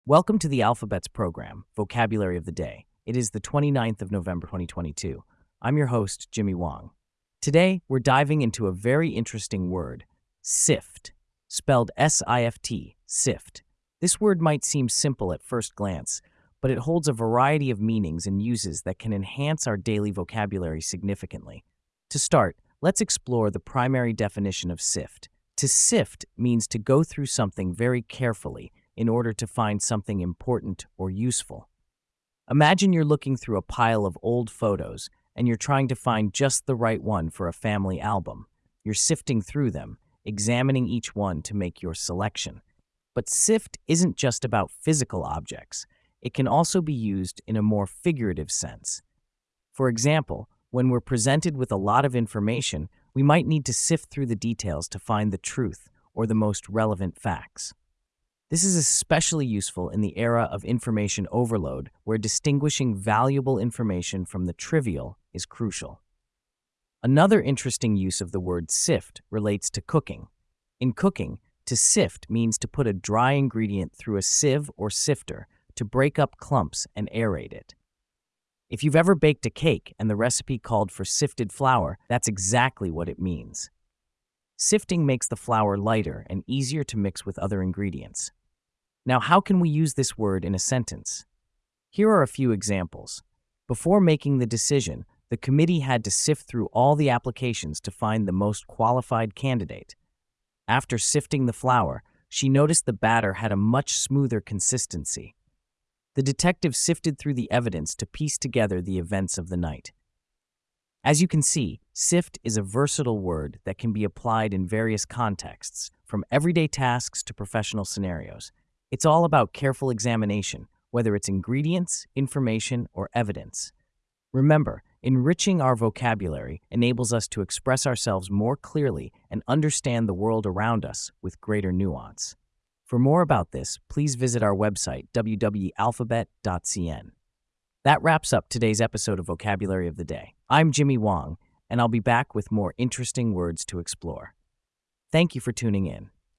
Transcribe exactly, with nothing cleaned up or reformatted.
Welcome to the Alphabets program, Vocabulary of the Day. It is the twenty-ninth of November, twenty twenty-two. I'm your host, Jimmy Wong. Today, we're diving into a very interesting word, sift, spelled S I F T, sift. This word might seem simple at first glance, but it holds a variety of meanings and uses that can enhance our daily vocabulary significantly. To start, let's explore the primary definition of sift. To sift means to go through something very carefully in order to find something important or useful. Imagine you're looking through a pile of old photos and you're trying to find just the right one for a family album. You're sifting through them, examining each one to make your selection. But sift isn't just about physical objects. It can also be used in a more figurative sense. For example, when we're presented with a lot of information, we might need to sift through the details to find the truth or the most relevant facts. This is especially useful in the era of information overload, where distinguishing valuable information from the trivial is crucial. Another interesting use of the word sift relates to cooking. In cooking, to sift means to put a dry ingredient through a sieve or sifter to break up clumps and aerate it. If you've ever baked a cake and the recipe called for sifted flour, that's exactly what it means. Sifting makes the flour lighter and easier to mix with other ingredients. Now, how can we use this word in a sentence? Here are a few examples. Before making the decision, the committee had to sift through all the applications to find the most qualified candidate. After sifting the flour, she noticed the batter had a much smoother consistency. The detective sifted through the evidence to piece together the events of the night. As you can see, sift is a versatile word that can be applied in various contexts, from everyday tasks to professional scenarios. It's all about careful examination, whether it's ingredients, information, or evidence. Remember, enriching our vocabulary enables us to express ourselves more clearly and understand the world around us with greater nuance. For more about this, please visit our website, w w w dot alphabet dot c n. That wraps up today's episode of Vocabulary of the Day. I'm Jimmy Wong, and I'll be back with more interesting words to explore. Thank you for tuning in.